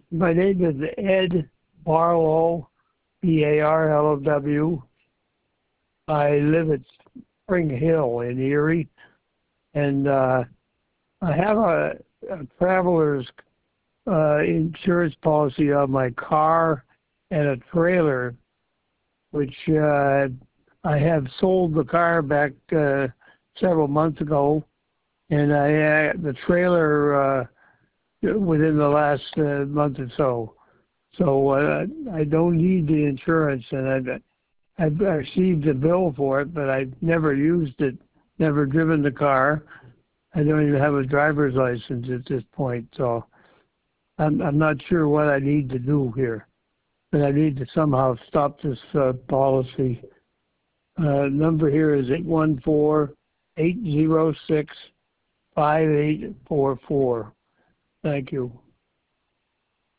My name is Ed Barlow, Barlow. I live at Spring Hill in Erie, and I have a traveler's insurance policy on my car and a trailer, which I have sold the car back several months ago, and the trailer within the last month or so. So I don't need the insurance, and I've received a bill for it, but I've never used it, never driven the car. I don't even have a driver's license at this point, so I'm not sure what I need to do here. But I need to somehow stop this policy. Number here is 814-806-5844. Thank you.